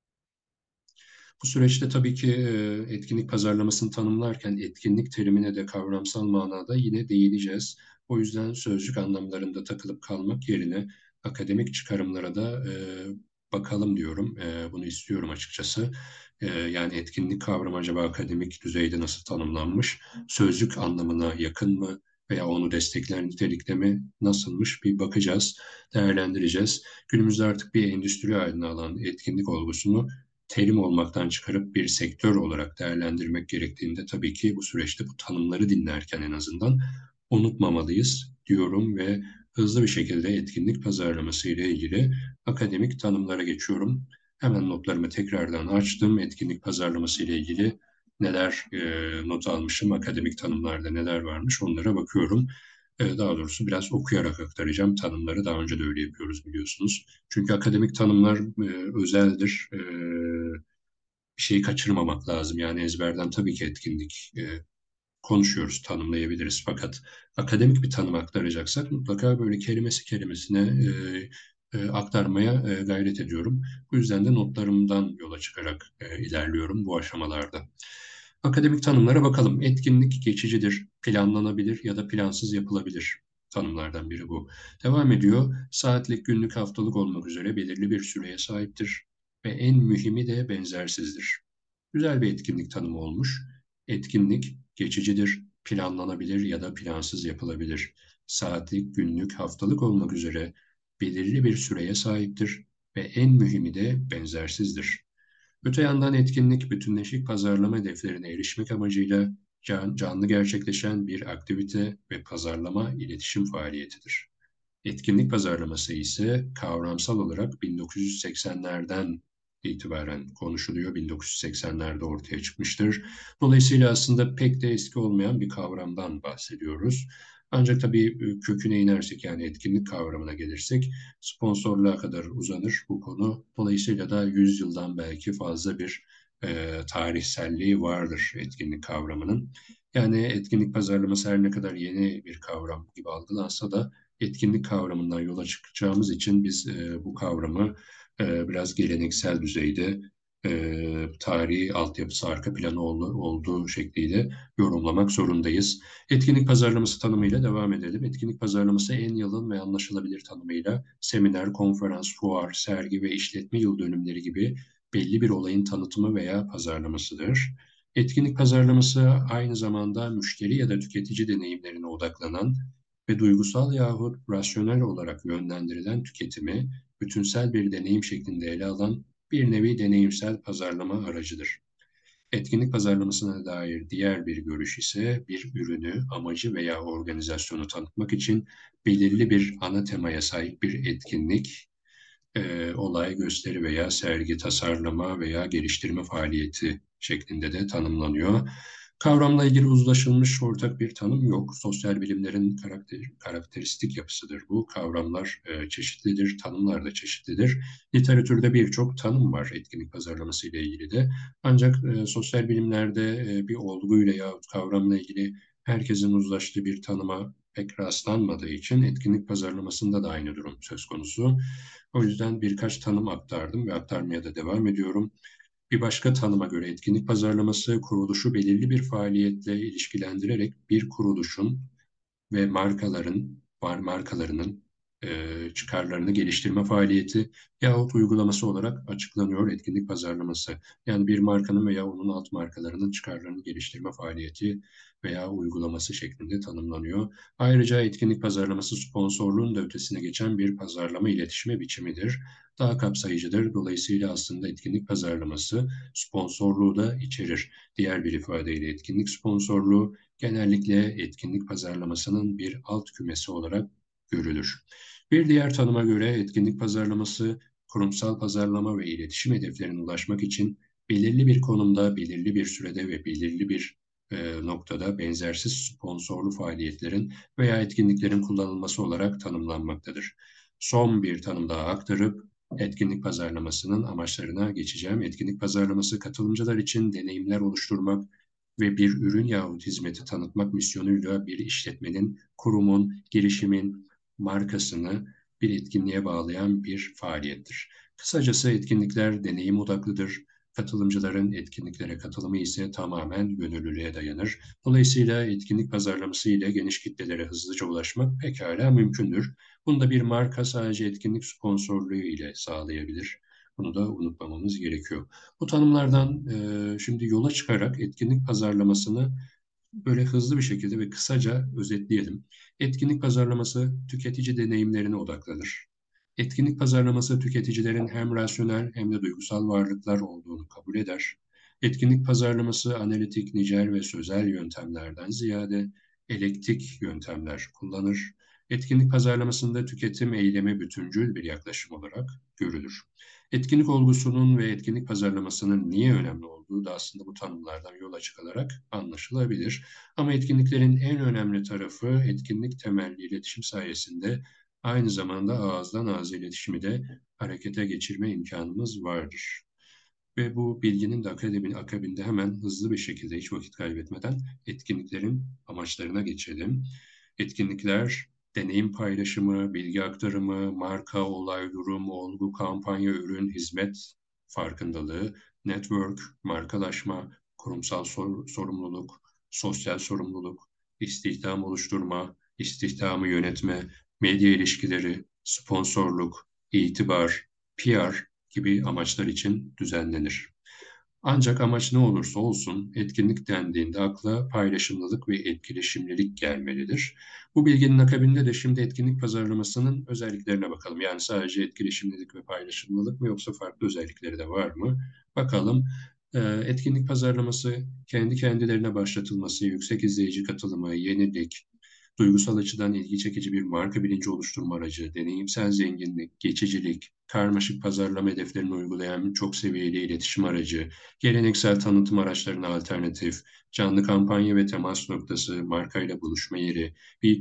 Bu süreçte tabii ki etkinlik pazarlamasını tanımlarken etkinlik terimine de kavramsal manada yine değineceğiz. O yüzden sözcük anlamlarında takılıp kalmak yerine akademik çıkarımlara da bakalım diyorum. Bunu istiyorum açıkçası. Yani etkinlik kavramı acaba akademik düzeyde nasıl tanımlanmış? Sözcük anlamına yakın mı? Veya onu destekler nitelikte mi nasılmış bir bakacağız, değerlendireceğiz. Günümüzde artık bir endüstri haline alan etkinlik olgusunu terim olmaktan çıkarıp bir sektör olarak değerlendirmek gerektiğinde tabii ki bu süreçte bu tanımları dinlerken en azından unutmamalıyız diyorum ve hızlı bir şekilde etkinlik pazarlaması ile ilgili akademik tanımlara geçiyorum. Hemen notlarımı tekrardan açtım. Etkinlik pazarlaması ile ilgili neler not almışım, akademik tanımlarda neler varmış onlara bakıyorum. Daha doğrusu biraz okuyarak aktaracağım. Tanımları daha önce de öyle yapıyoruz biliyorsunuz. Çünkü akademik tanımlar özeldir. Bir şeyi kaçırmamak lazım. Yani ezberden tabii ki etkinlik konuşuyoruz, tanımlayabiliriz. Fakat akademik bir tanım aktaracaksak mutlaka böyle kelimesi kelimesine aktarmaya gayret ediyorum. Bu yüzden de notlarımdan yola çıkarak ilerliyorum bu aşamalarda. Akademik tanımlara bakalım. Etkinlik geçicidir, planlanabilir ya da plansız yapılabilir. Tanımlardan biri bu. Devam ediyor. Saatlik, günlük, haftalık olmak üzere belirli bir süreye sahiptir ve en mühimi de benzersizdir. Güzel bir etkinlik tanımı olmuş. Etkinlik geçicidir, planlanabilir ya da plansız yapılabilir. Saatlik, günlük, haftalık olmak üzere belirli bir süreye sahiptir ve en mühimi de benzersizdir. Öte yandan etkinlik bütünleşik pazarlama hedeflerine erişmek amacıyla canlı gerçekleşen bir aktivite ve pazarlama iletişim faaliyetidir. Etkinlik pazarlaması ise kavramsal olarak 1980'lerden itibaren konuşuluyor. 1980'lerde ortaya çıkmıştır. Dolayısıyla aslında pek de eski olmayan bir kavramdan bahsediyoruz. Ancak tabii köküne inersek yani etkinlik kavramına gelirsek sponsorluğa kadar uzanır bu konu. Dolayısıyla da 100 yıldan belki fazla bir tarihselliği vardır etkinlik kavramının. Yani etkinlik pazarlaması her ne kadar yeni bir kavram gibi algılansa da etkinlik kavramından yola çıkacağımız için biz bu kavramı biraz geleneksel düzeyde tarihi altyapısı arka planı olduğu şekliyle yorumlamak zorundayız. Etkinlik pazarlaması tanımıyla devam edelim. Etkinlik pazarlaması en yalın ve anlaşılabilir tanımıyla seminer, konferans, fuar, sergi ve işletme yıl dönümleri gibi belli bir olayın tanıtımı veya pazarlamasıdır. Etkinlik pazarlaması aynı zamanda müşteri ya da tüketici deneyimlerine odaklanan ve duygusal yahut rasyonel olarak yönlendirilen tüketimi bütünsel bir deneyim şeklinde ele alan bir nevi deneyimsel pazarlama aracıdır. Etkinlik pazarlamasına dair diğer bir görüş ise bir ürünü, amacı veya organizasyonu tanıtmak için belirli bir ana temaya sahip bir etkinlik, olay, gösteri veya sergi, tasarlama veya geliştirme faaliyeti şeklinde de tanımlanıyor. Kavramla ilgili uzlaşılmış ortak bir tanım yok. Sosyal bilimlerin karakteristik yapısıdır bu. Kavramlar çeşitlidir, tanımlar da çeşitlidir. Literatürde birçok tanım var etkinlik pazarlaması ile ilgili de. Ancak sosyal bilimlerde bir olguyla yahut kavramla ilgili herkesin uzlaştığı bir tanıma pek rastlanmadığı için etkinlik pazarlamasında da aynı durum söz konusu. O yüzden birkaç tanım aktardım ve aktarmaya da devam ediyorum. Bir başka tanıma göre etkinlik pazarlaması kuruluşu belirli bir faaliyetle ilişkilendirerek bir kuruluşun ve markalarının çıkarlarını geliştirme faaliyeti yahut uygulaması olarak açıklanıyor etkinlik pazarlaması. Yani bir markanın veya onun alt markalarının çıkarlarını geliştirme faaliyeti veya uygulaması şeklinde tanımlanıyor. Ayrıca etkinlik pazarlaması sponsorluğun da ötesine geçen bir pazarlama iletişime biçimidir. Daha kapsayıcıdır. Dolayısıyla aslında etkinlik pazarlaması sponsorluğu da içerir. Diğer bir ifadeyle etkinlik sponsorluğu genellikle etkinlik pazarlamasının bir alt kümesi olarak görülür. Bir diğer tanıma göre etkinlik pazarlaması kurumsal pazarlama ve iletişim hedeflerine ulaşmak için belirli bir konumda, belirli bir sürede ve belirli bir noktada benzersiz sponsorlu faaliyetlerin veya etkinliklerin kullanılması olarak tanımlanmaktadır. Son bir tanım daha aktarıp etkinlik pazarlamasının amaçlarına geçeceğim. Etkinlik pazarlaması katılımcılar için deneyimler oluşturmak ve bir ürün yahut hizmeti tanıtmak misyonuyla bir işletmenin, kurumun, girişimin markasını bir etkinliğe bağlayan bir faaliyettir. Kısacası etkinlikler deneyim odaklıdır. Katılımcıların etkinliklere katılımı ise tamamen gönüllülüğe dayanır. Dolayısıyla etkinlik pazarlaması ile geniş kitlelere hızlıca ulaşmak pekala mümkündür. Bunu da bir marka sadece etkinlik sponsorluğu ile sağlayabilir. Bunu da unutmamamız gerekiyor. Bu tanımlardan şimdi yola çıkarak etkinlik pazarlamasını böyle hızlı bir şekilde ve kısaca özetleyelim. Etkinlik pazarlaması tüketici deneyimlerine odaklanır. Etkinlik pazarlaması tüketicilerin hem rasyonel hem de duygusal varlıklar olduğunu kabul eder. Etkinlik pazarlaması analitik, nicel ve sözel yöntemlerden ziyade elektik yöntemler kullanır. Etkinlik pazarlamasında tüketim eylemi bütüncül bir yaklaşım olarak görülür. Etkinlik olgusunun ve etkinlik pazarlamasının niye önemli olduğu da aslında bu tanımlardan yola çıkılarak anlaşılabilir. Ama etkinliklerin en önemli tarafı etkinlik temelli iletişim sayesinde aynı zamanda ağızdan ağza iletişimi de harekete geçirme imkanımız vardır. Ve bu bilginin de akabinde hemen hızlı bir şekilde hiç vakit kaybetmeden etkinliklerin amaçlarına geçelim. Etkinlikler, deneyim paylaşımı, bilgi aktarımı, marka, olay, durum, olgu, kampanya, ürün, hizmet farkındalığı, network, markalaşma, kurumsal sorumluluk, sosyal sorumluluk, istihdam oluşturma, istihdamı yönetme, medya ilişkileri, sponsorluk, itibar, PR gibi amaçlar için düzenlenir. Ancak amaç ne olursa olsun etkinlik dendiğinde akla paylaşımlılık ve etkileşimlilik gelmelidir. Bu bilginin akabinde de şimdi etkinlik pazarlamasının özelliklerine bakalım. Yani sadece etkileşimlilik ve paylaşımlılık mı yoksa farklı özellikleri de var mı? Bakalım. Etkinlik pazarlaması kendi kendilerine başlatılması, yüksek izleyici katılımı, yenilik, duygusal açıdan ilgi çekici bir marka bilinci oluşturma aracı, deneyimsel zenginlik, geçicilik, karmaşık pazarlama hedeflerini uygulayan çok seviyeli iletişim aracı, geleneksel tanıtım araçlarına alternatif, canlı kampanya ve temas noktası, markayla buluşma yeri,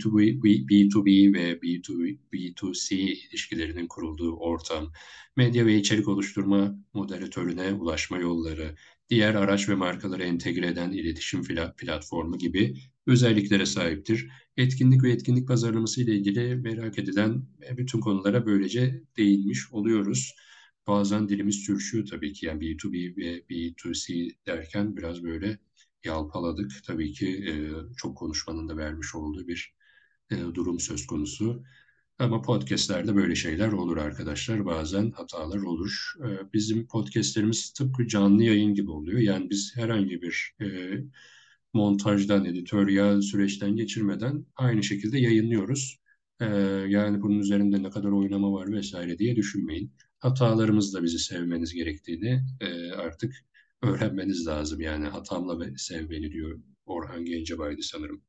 B2B ve B2C ilişkilerinin kurulduğu ortam, medya ve içerik oluşturma moderatörüne ulaşma yolları, diğer araç ve markaları entegre eden iletişim platformu gibi özelliklere sahiptir. Etkinlik ve etkinlik pazarlaması ile ilgili merak edilen bütün konulara böylece değinmiş oluyoruz. Bazen dilimiz sürçüyor tabii ki. Yani B2B ve B2C derken biraz böyle yalpaladık. Tabii ki çok konuşmanın da vermiş olduğu bir durum söz konusu. Ama podcastlerde böyle şeyler olur arkadaşlar. Bazen hatalar olur. Bizim podcastlerimiz tıpkı canlı yayın gibi oluyor. Yani biz herhangi bir montajdan, editoryal süreçten geçirmeden aynı şekilde yayınlıyoruz. Yani bunun üzerinde ne kadar oynama var vesaire diye düşünmeyin. Hatalarımızla bizi sevmeniz gerektiğini artık öğrenmeniz lazım. Yani hatamla sev beni diyor Orhan Gencebay'dı sanırım.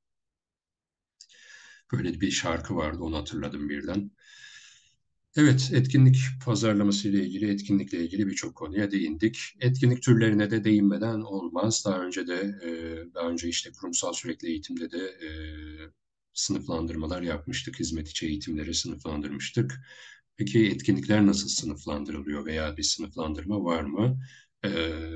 Böyle bir şarkı vardı, onu hatırladım birden. Evet, etkinlik pazarlaması ile ilgili, etkinlikle ilgili birçok konuya değindik. Etkinlik türlerine de değinmeden olmaz. Daha önce işte kurumsal sürekli eğitimde de sınıflandırmalar yapmıştık. Hizmet içi eğitimleri sınıflandırmıştık. Peki etkinlikler nasıl sınıflandırılıyor veya bir sınıflandırma var mı? E,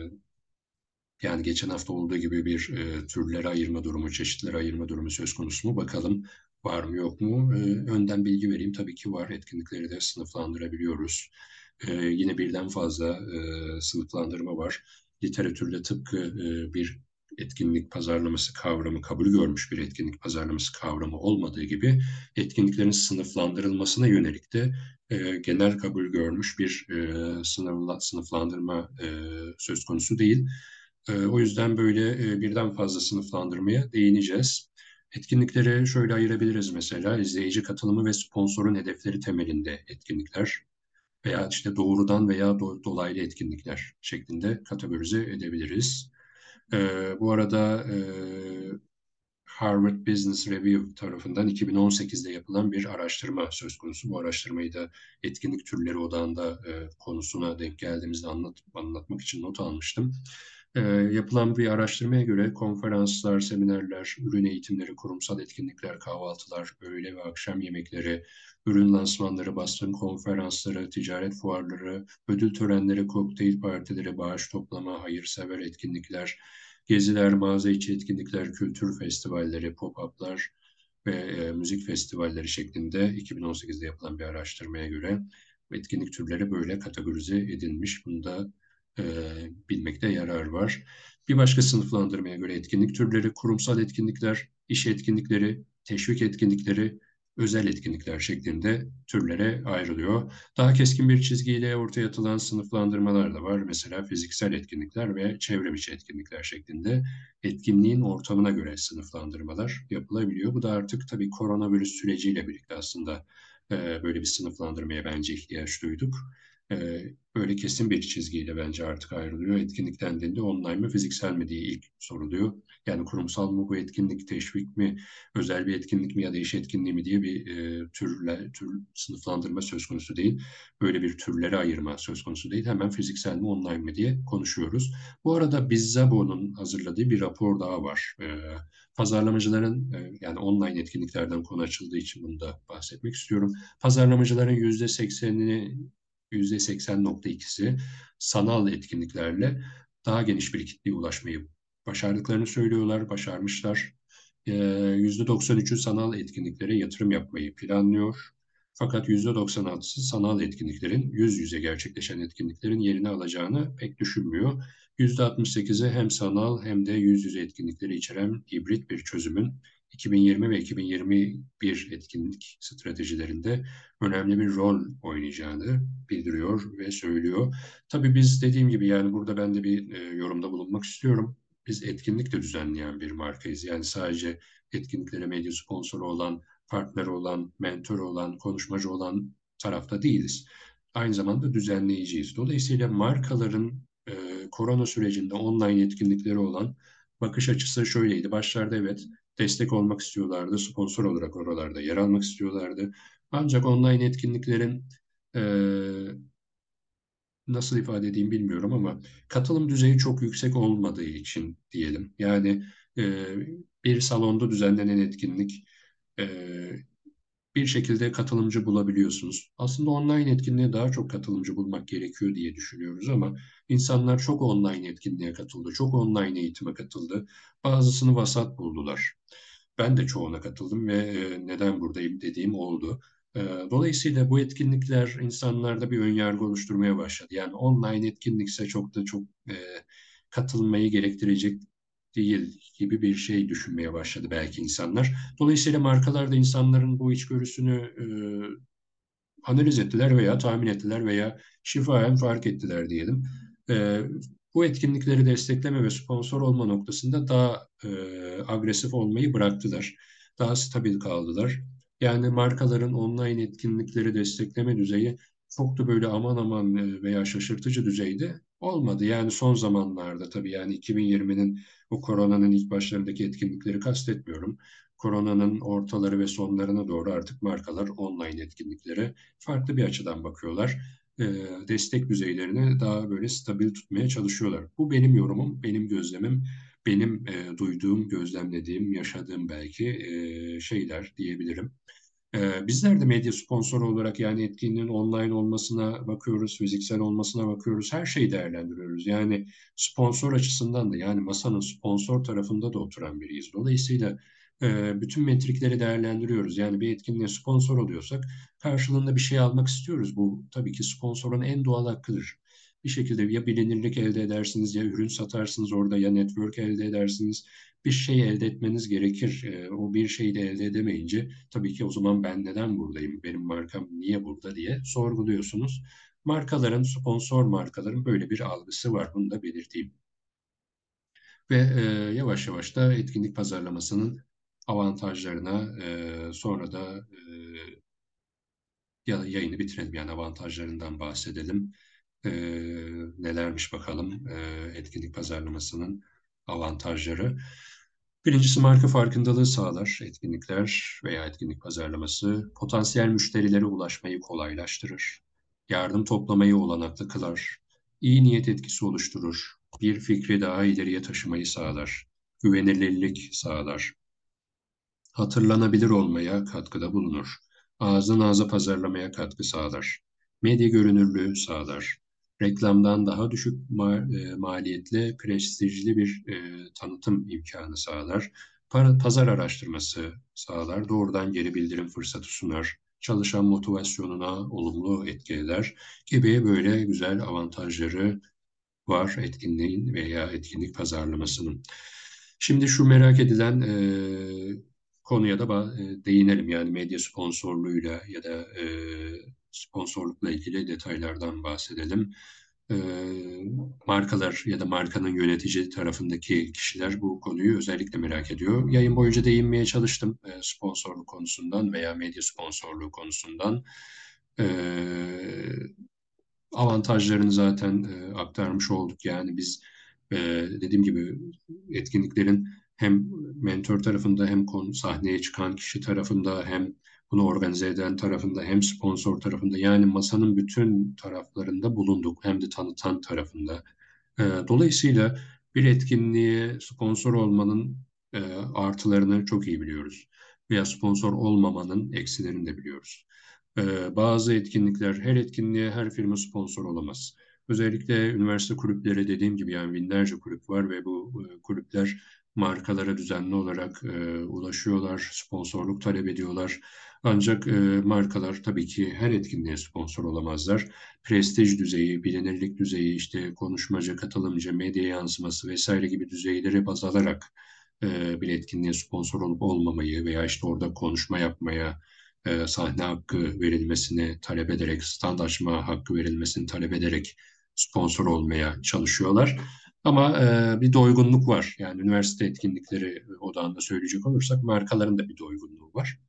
Yani geçen hafta olduğu gibi bir türlere ayırma durumu, çeşitlere ayırma durumu söz konusu mu? Bakalım var mı yok mu? Önden bilgi vereyim. Tabii ki var. Etkinlikleri de sınıflandırabiliyoruz. Yine birden fazla sınıflandırma var. Literatürde tıpkı bir etkinlik pazarlaması kavramı kabul görmüş bir etkinlik pazarlaması kavramı olmadığı gibi etkinliklerin sınıflandırılmasına yönelik de genel kabul görmüş bir sınıflandırma söz konusu değil. O yüzden böyle birden fazla sınıflandırmaya değineceğiz. Etkinlikleri şöyle ayırabiliriz mesela izleyici katılımı ve sponsorun hedefleri temelinde etkinlikler veya işte doğrudan veya dolaylı etkinlikler şeklinde kategorize edebiliriz. Bu arada Harvard Business Review tarafından 2018'de yapılan bir araştırma söz konusu. Bu araştırmayı da etkinlik türleri odağında konusuna denk geldiğimizde anlatmak için not almıştım. Yapılan bir araştırmaya göre konferanslar, seminerler, ürün eğitimleri, kurumsal etkinlikler, kahvaltılar, öğle ve akşam yemekleri, ürün lansmanları, basın konferansları, ticaret fuarları, ödül törenleri, kokteyl partileri, bağış toplama, hayırsever etkinlikler, geziler, mağaza içi etkinlikler, kültür festivalleri, pop-up'lar ve müzik festivalleri şeklinde 2018'de yapılan bir araştırmaya göre etkinlik türleri böyle kategorize edilmiş. Bunu da e, bilmekte yarar var. Bir başka sınıflandırmaya göre etkinlik türleri kurumsal etkinlikler, iş etkinlikleri, teşvik etkinlikleri, özel etkinlikler şeklinde türlere ayrılıyor. Daha keskin bir çizgiyle ortaya atılan sınıflandırmalar da var. Mesela fiziksel etkinlikler ve çevrim içi etkinlikler şeklinde etkinliğin ortamına göre sınıflandırmalar yapılabiliyor. Bu da artık tabii koronavirüs süreciyle birlikte aslında böyle bir sınıflandırmaya bence ihtiyaç duyduk. Böyle kesin bir çizgiyle bence artık ayrılıyor. Etkinlik dendiğinde online mi fiziksel mi diye ilk soruluyor. Yani kurumsal mı bu etkinlik, teşvik mi, özel bir etkinlik mi ya da iş etkinliği mi diye bir tür sınıflandırma söz konusu değil. Böyle bir türlere ayırma söz konusu değil. Hemen fiziksel mi online mi diye konuşuyoruz. Bu arada Bizzebo'nun hazırladığı bir rapor daha var. Pazarlamacıların yani online etkinliklerden konu açıldığı için bunu da bahsetmek istiyorum. Pazarlamacıların %80.2'si sanal etkinliklerle daha geniş bir kitleye ulaşmayı başardıklarını söylüyorlar, başarmışlar. %93'ü sanal etkinliklere yatırım yapmayı planlıyor. Fakat %96'sı sanal etkinliklerin yüz yüze gerçekleşen etkinliklerin yerini alacağını pek düşünmüyor. %68'i hem sanal hem de yüz yüze etkinlikleri içeren hibrit bir çözümün 2020 ve 2021 etkinlik stratejilerinde önemli bir rol oynayacağını bildiriyor ve söylüyor. Tabii biz dediğim gibi yani burada ben de bir yorumda bulunmak istiyorum. Biz etkinlik de düzenleyen bir markayız. Yani sadece etkinliklere medya sponsoru olan, partneri olan, mentor olan, konuşmacı olan tarafta değiliz. Aynı zamanda düzenleyiciyiz. Dolayısıyla markaların korona sürecinde online etkinlikleri olan bakış açısı şöyleydi. Başlarda evet destek olmak istiyorlardı, sponsor olarak oralarda yer almak istiyorlardı. Ancak online etkinliklerin e, nasıl ifade edeyim bilmiyorum ama katılım düzeyi çok yüksek olmadığı için diyelim. Yani e, bir salonda düzenlenen etkinlik e, bir şekilde katılımcı bulabiliyorsunuz. Aslında online etkinliğe daha çok katılımcı bulmak gerekiyor diye düşünüyoruz ama insanlar çok online etkinliğe katıldı, çok online eğitime katıldı. Bazısını vasat buldular. Ben de çoğuna katıldım ve neden buradayım dediğim oldu. Dolayısıyla bu etkinlikler insanlarda bir önyargı oluşturmaya başladı. Yani online etkinlikse çok katılmayı gerektirecek değil gibi bir şey düşünmeye başladı belki insanlar. Dolayısıyla markalar da insanların bu içgörüsünü analiz ettiler veya tahmin ettiler veya şifayen fark ettiler diyelim. E, Bu etkinlikleri destekleme ve sponsor olma noktasında daha agresif olmayı bıraktılar. Daha stabil kaldılar. Yani markaların online etkinlikleri destekleme düzeyi çok da böyle aman aman veya şaşırtıcı düzeyde olmadı. Yani son zamanlarda tabii yani 2020'nin bu koronanın ilk başlarındaki etkinlikleri kastetmiyorum. Koronanın ortaları ve sonlarına doğru artık markalar online etkinliklere farklı bir açıdan bakıyorlar. Destek düzeylerini daha böyle stabil tutmaya çalışıyorlar. Bu benim yorumum, benim gözlemim, benim duyduğum, gözlemlediğim, yaşadığım belki şeyler diyebilirim. Bizler de medya sponsoru olarak yani etkinliğin online olmasına bakıyoruz, fiziksel olmasına bakıyoruz, her şeyi değerlendiriyoruz. Yani sponsor açısından da yani masanın sponsor tarafında da oturan biriyiz. Dolayısıyla bütün metrikleri değerlendiriyoruz. Yani bir etkinliğe sponsor oluyorsak karşılığında bir şey almak istiyoruz. Bu tabii ki sponsorun en doğal hakkıdır. Bir şekilde ya bilinirlik elde edersiniz ya ürün satarsınız orada ya network elde edersiniz. Bir şey elde etmeniz gerekir. O bir şeyi de elde edemeyince tabii ki o zaman ben neden buradayım, benim markam niye burada diye sorguluyorsunuz. Markaların, sponsor markaların böyle bir algısı var. Bunu da belirteyim. Ve yavaş yavaş da etkinlik pazarlamasının avantajlarına sonra da yayını bitirelim. Yani avantajlarından bahsedelim. E, Nelermiş bakalım etkinlik pazarlamasının avantajları. Birincisi marka farkındalığı sağlar. Etkinlikler veya etkinlik pazarlaması potansiyel müşterilere ulaşmayı kolaylaştırır. Yardım toplamayı olanaklı kılar. İyi niyet etkisi oluşturur. Bir fikri daha ileriye taşımayı sağlar. Güvenilirlik sağlar. Hatırlanabilir olmaya katkıda bulunur. Ağızdan ağza pazarlamaya katkı sağlar. Medya görünürlüğü sağlar. Reklamdan daha düşük maliyetli, prestijli bir tanıtım imkanı sağlar. Pazar araştırması sağlar. Doğrudan geri bildirim fırsatı sunar. Çalışan motivasyonuna olumlu etki eder gibi böyle güzel avantajları var etkinliğin veya etkinlik pazarlamasının. Şimdi şu merak edilen konuya da değinelim. Yani medya sponsorluğuyla ya da sponsorlukla ilgili detaylardan bahsedelim. E, Markalar ya da markanın yönetici tarafındaki kişiler bu konuyu özellikle merak ediyor. Yayın boyunca değinmeye çalıştım sponsorluk konusundan veya medya sponsorluğu konusundan. E, Avantajlarını zaten aktarmış olduk. Yani biz e, dediğim gibi etkinliklerin hem mentor tarafında hem sahneye çıkan kişi tarafında hem bunu organize eden tarafında hem sponsor tarafında yani masanın bütün taraflarında bulunduk hem de tanıtan tarafında. Dolayısıyla bir etkinliğe sponsor olmanın artılarını çok iyi biliyoruz veya sponsor olmamanın eksilerini de biliyoruz. Bazı etkinlikler, her etkinliğe her firma sponsor olamaz. Özellikle üniversite kulüpleri dediğim gibi yani binlerce kulüp var ve bu kulüpler markalara düzenli olarak ulaşıyorlar, sponsorluk talep ediyorlar. Ancak markalar tabii ki her etkinliğe sponsor olamazlar. Prestij düzeyi, bilinirlik düzeyi, işte konuşmacı, katılımcı, medya yansıması vesaire gibi düzeyleri baz alarak bir etkinliğe sponsor olup olmamayı veya işte orada konuşma yapmaya, sahne hakkı verilmesini talep ederek, stand açma hakkı verilmesini talep ederek sponsor olmaya çalışıyorlar. Ama bir doygunluk var. Yani üniversite etkinlikleri odağında söyleyecek olursak markaların da bir doygunluğu var.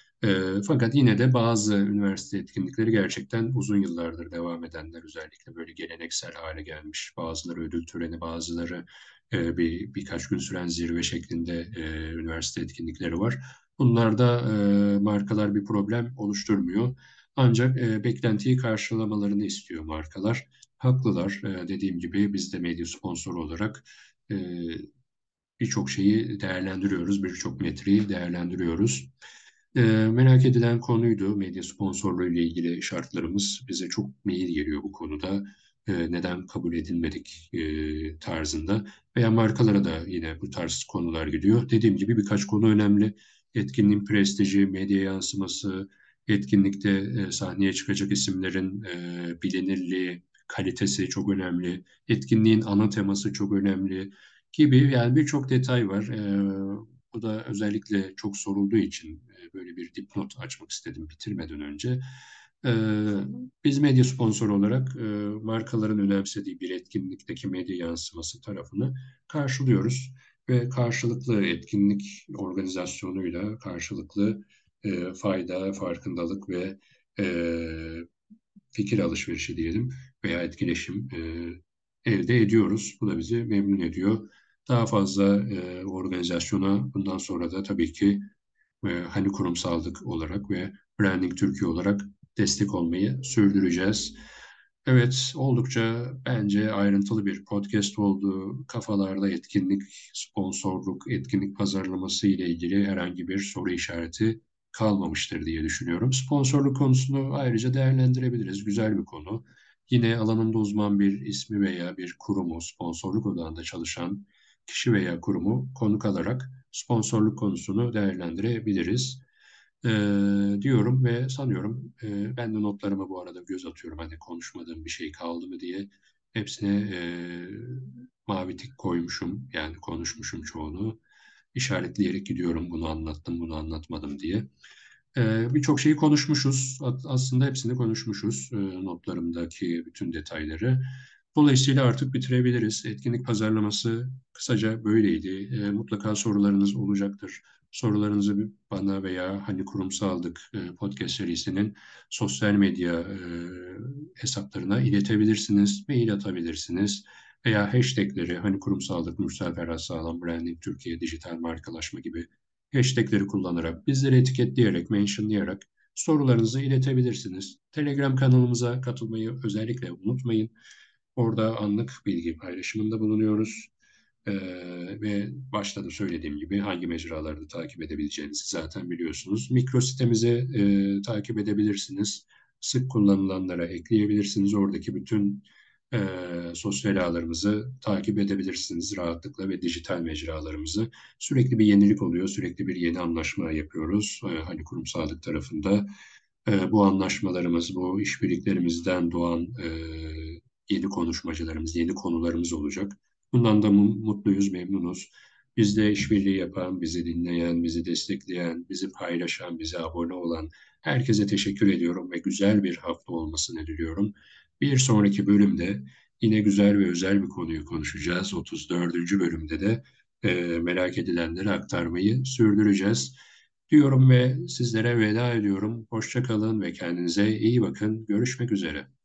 Fakat yine de bazı üniversite etkinlikleri gerçekten uzun yıllardır devam edenler özellikle böyle geleneksel hale gelmiş. Bazıları ödül töreni, bazıları birkaç gün süren zirve şeklinde üniversite etkinlikleri var. Bunlarda markalar bir problem oluşturmuyor. Ancak beklentiyi karşılamalarını istiyor markalar. Haklılar. Dediğim gibi biz de medya sponsoru olarak e, birçok şeyi değerlendiriyoruz, birçok metreyi değerlendiriyoruz. Merak edilen konuydu. Medya sponsorluğu ile ilgili şartlarımız bize çok mail geliyor bu konuda. Neden kabul edilmedik tarzında veya markalara da yine bu tarz konular gidiyor. Dediğim gibi birkaç konu önemli. Etkinliğin prestiji, medya yansıması, etkinlikte sahneye çıkacak isimlerin bilinirliği, kalitesi çok önemli. Etkinliğin ana teması çok önemli gibi yani birçok detay var. Bu da özellikle çok sorulduğu için böyle bir dipnot açmak istedim bitirmeden önce. Ee, Biz medya sponsoru olarak markaların önemsediği bir etkinlikteki medya yansıması tarafını karşılıyoruz ve karşılıklı etkinlik organizasyonuyla karşılıklı fayda, farkındalık ve e, fikir alışverişi diyelim veya etkileşim elde ediyoruz. Bu da bizi memnun ediyor. Daha fazla organizasyona bundan sonra da tabii ki hani kurumsallık olarak ve Branding Türkiye olarak destek olmayı sürdüreceğiz. Evet, oldukça bence ayrıntılı bir podcast oldu. Kafalarda etkinlik, sponsorluk, etkinlik pazarlaması ile ilgili herhangi bir soru işareti kalmamıştır diye düşünüyorum. Sponsorluk konusunu ayrıca değerlendirebiliriz. Güzel bir konu. Yine alanında uzman bir ismi veya bir kurumu, sponsorluk odağında çalışan kişi veya kurumu konuk alarak sponsorluk konusunu değerlendirebiliriz. Diyorum ve sanıyorum ben de notlarıma bu arada göz atıyorum. Hani konuşmadığım bir şey kaldı mı diye hepsine mavi tik koymuşum. Yani konuşmuşum çoğunu. İşaretleyerek gidiyorum bunu anlattım, bunu anlatmadım diye. Birçok şeyi konuşmuşuz. Aslında hepsini konuşmuşuz. Notlarımdaki bütün detayları. Dolayısıyla artık bitirebiliriz. Etkinlik pazarlaması kısaca böyleydi. Mutlaka sorularınız olacaktır. Sorularınızı bana veya hani kurumsaldık podcast serisinin sosyal medya hesaplarına iletebilirsiniz, mail atabilirsiniz veya hashtagleri hani kurumsaldık, Mürsel Ferhat Sağlam, Branding Türkiye, dijital markalaşma gibi hashtagleri kullanarak, bizleri etiketleyerek, mentionlayarak sorularınızı iletebilirsiniz. Telegram kanalımıza katılmayı özellikle unutmayın. Orada anlık bilgi paylaşımında bulunuyoruz. Ee, Ve başta da söylediğim gibi hangi mecralarda takip edebileceğinizi zaten biliyorsunuz. Mikro sitemizi takip edebilirsiniz. Sık kullanılanlara ekleyebilirsiniz. Oradaki bütün e, sosyal ağlarımızı takip edebilirsiniz rahatlıkla ve dijital mecralarımızı. Sürekli bir yenilik oluyor, sürekli bir yeni anlaşma yapıyoruz. Hani kurumsallık tarafında. Bu anlaşmalarımız, bu işbirliklerimizden doğan yeni konuşmacılarımız, yeni konularımız olacak. Bundan da mutluyuz, memnunuz. Bizde işbirliği yapan, bizi dinleyen, bizi destekleyen, bizi paylaşan, bize abone olan herkese teşekkür ediyorum ve güzel bir hafta olmasını diliyorum. Bir sonraki bölümde yine güzel ve özel bir konuyu konuşacağız. 34. bölümde de merak edilenleri aktarmayı sürdüreceğiz diyorum ve sizlere veda ediyorum. Hoşça kalın ve kendinize iyi bakın. Görüşmek üzere.